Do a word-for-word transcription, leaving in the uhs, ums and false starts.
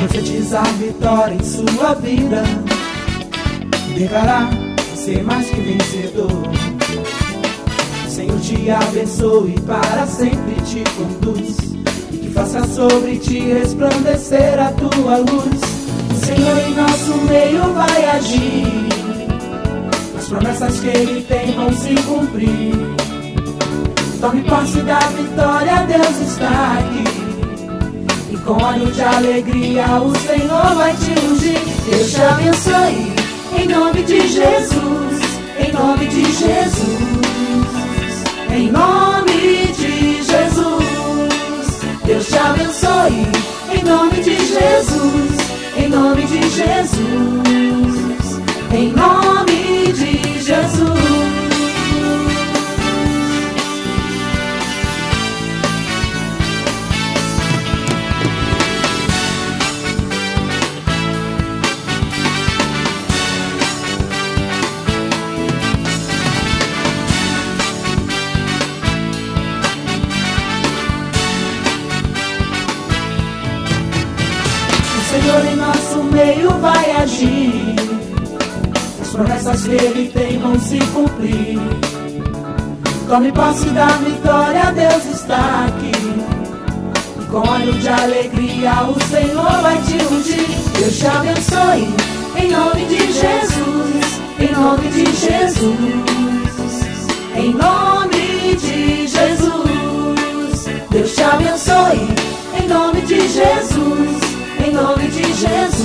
profetizar vitória em sua vida, declarar ser mais que vencedor. O Senhor te abençoe e para sempre te conduz, e que faça sobre ti resplandecer a tua luz. O Senhor em nosso meio vai agir, as promessas que Ele tem vão se cumprir. Tome posse da vitória, Deus está aqui, e com óleo de alegria o Senhor vai te ungir. Deus te abençoe, em nome de Jesus, em nome de Jesus, em nome de Jesus. Deus te abençoe, em nome de Jesus, em nome de Jesus, em nome de Jesus. O Senhor em nosso meio vai agir, as promessas que Ele tem vão se cumprir. Tome posse da vitória, Deus está aqui, e com óleo de alegria o Senhor vai te ungir. Deus te abençoe, em nome de Jesus, em nome de Jesus, em nome de Jesus. Deus te abençoe, em nome de Jesus, em nome de Jesus,